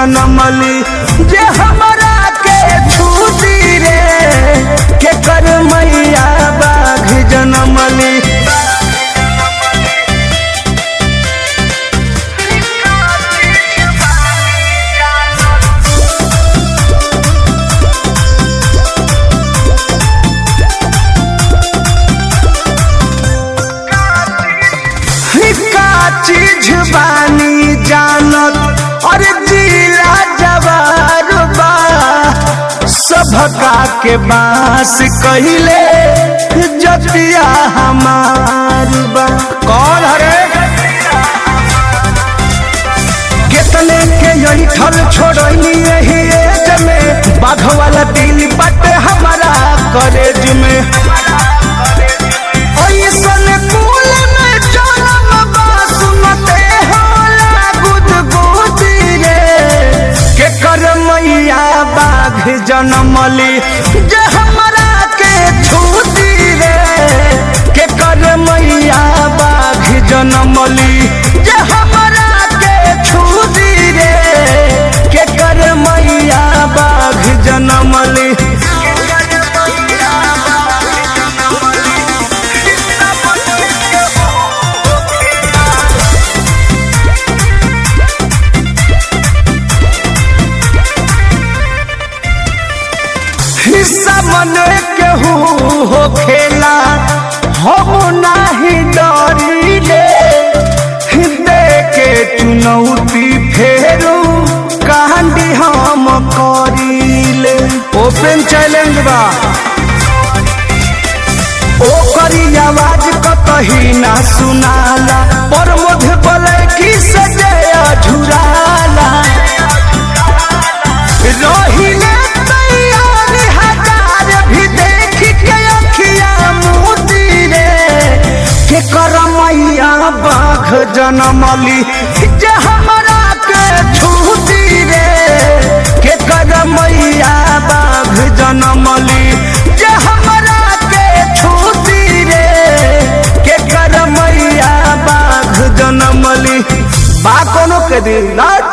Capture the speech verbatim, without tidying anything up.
जनमली जे हमरा के छूटी रे के कर मैया बाघ जनमली। चीज बानी जानत और जिला जवार बा सबका के बास कहिले जतिया हमार बा। कौन हरे कितने के यही ठल छोड़नी यही एज में बाघ वाला दिल बटे हमारा कॉलेज में। जनमली जे हमरा के छूटी रे के कर मैया बाघ जनमली जे हमरा के छूटी रे के कर मैया बाघ जनमली। हिस्सा मन केहू हो खेला हम नाही डरिले दे के चुनौती फेरू कांडी हम करिले। ओपन चैलेंज बा ओकरी आवाज कतही ना सुनाला पर मुझे बोले कि सजया झुराला रोहिले बाघ जनमली जे हमरा के छूटी रे के कर मैया बाघ जनमली जे हमरा के छूटी रे के कर मैया बाघ जनमली। बा कोनो के दिन